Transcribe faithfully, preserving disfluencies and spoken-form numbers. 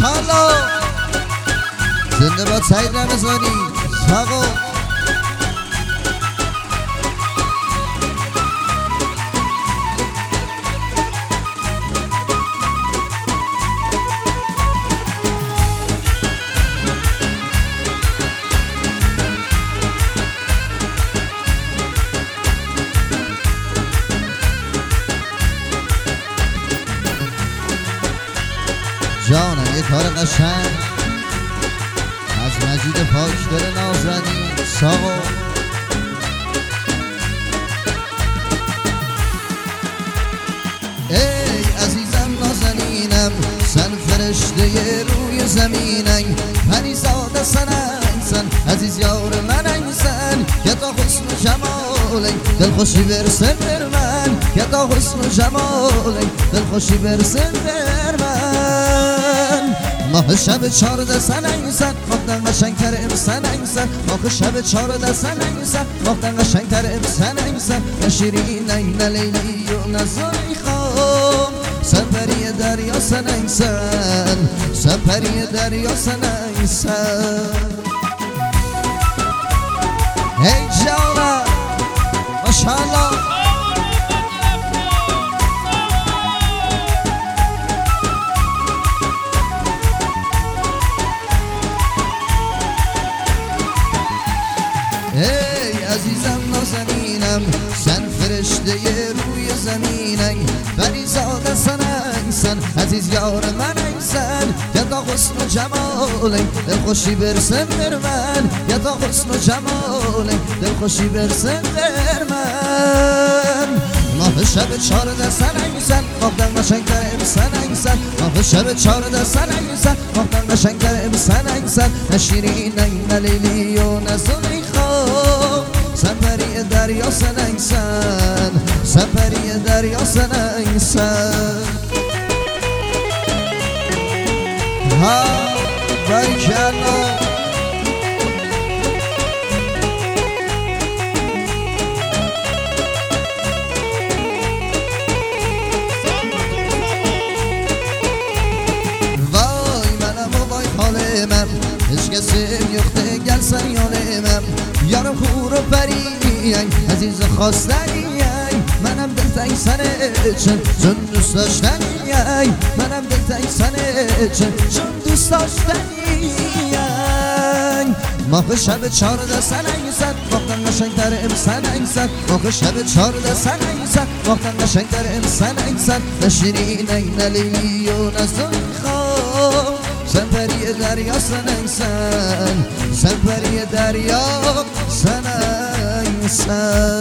ماشاءالله زنده باد سعید رمضانی ساقو جانم یه کار قشنگ از مجید پاکدل نازنین ساقو ای عزیزم نازنینم سن فرشته روی زمینم پریزاده سنن سن عزیز یار منن سن که تا حسن و جمالن دلخوشی برسن بر من که تا حسن و جمالن دلخوشی برسن بر من ماه شب چارده سنگ سن ماختن قشنگتر امسن انگسن ماه شب چارده سنگ سن ماختن قشنگتر امسن انگسن نه شیرین نه لیلی و نه زلیخا سپری دریا سنگ سن سپری دریا سنگ سن ای جانا ماشاءالله ای عزیزم نازنینم سن فرشته روی زمینم فریزاده سنن سن عزیز یار منن سن یا تا حسن و جمالن دلخوشی برسن بر من یا تا حسن و جمالن دلخوشی برسن بر من ماه شب چارده سنگ سن ماختن قشنگتر امسن انگسن ماه شب چارده سنگ سن ماختن قشنگتر امسن انگسن نه شیرین نه لیلی و نه زلیخا سپری دریا سنگ سن سپری دریا سنگ سن ها بارکالله هیچ کسیم یخته گل سن یانمم یارم خور و پریم عزیز خواستنیم منم دلتنگ سنه چون چون دوست داشتنیم منم دلتنگ سنه چون چون دوست داشتنیم ماه شب چارده سنگ سن ماختن قشنگتر امسن انگسن ماه شب چارده سنگ سن ماختن قشنگتر امسن انگسن نه شیرین نه لیلی و نه زلیخا سپری دریا سنگ سن سپری دریا سنگ سن